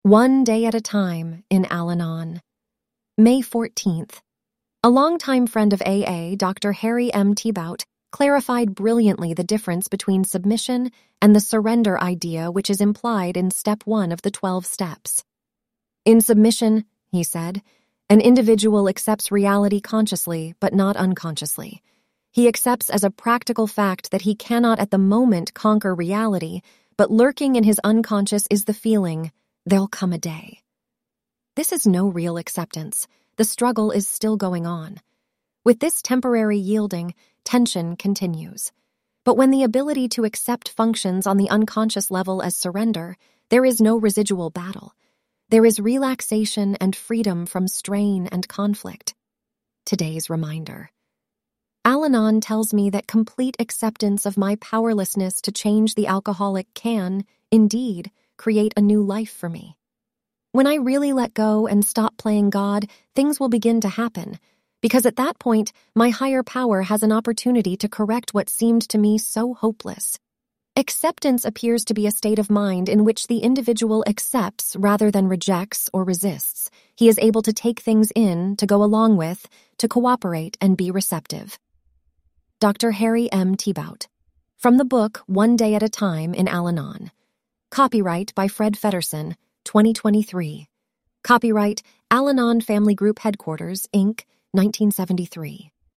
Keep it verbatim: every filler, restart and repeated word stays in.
One Day at a Time in Al-Anon. May fourteenth. A longtime friend of A A, Doctor Harry M. Tiebout, clarified brilliantly the difference between submission and the surrender idea which is implied in step one of the twelve steps. In submission, he said, an individual accepts reality consciously but not unconsciously. He accepts as a practical fact that he cannot at the moment conquer reality, but lurking in his unconscious is the feeling, there'll come a day. This is no real acceptance. The struggle is still going on. With this temporary yielding, tension continues. But when the ability to accept functions on the unconscious level as surrender, there is no residual battle. There is relaxation and freedom from strain and conflict. Today's reminder. Al-Anon tells me that complete acceptance of my powerlessness to change the alcoholic can, indeed, create a new life for me. When I really let go and stop playing God, things will begin to happen, because at that point, my higher power has an opportunity to correct what seemed to me so hopeless. Acceptance appears to be a state of mind in which the individual accepts rather than rejects or resists. He is able to take things in, to go along with, to cooperate and be receptive. Doctor Harry M. Tiebout. From the book One Day at a Time in Al-Anon. Copyright by Fred Feddersen, twenty twenty-three. Copyright Al-Anon Family Group Headquarters, Incorporated, nineteen seventy-three.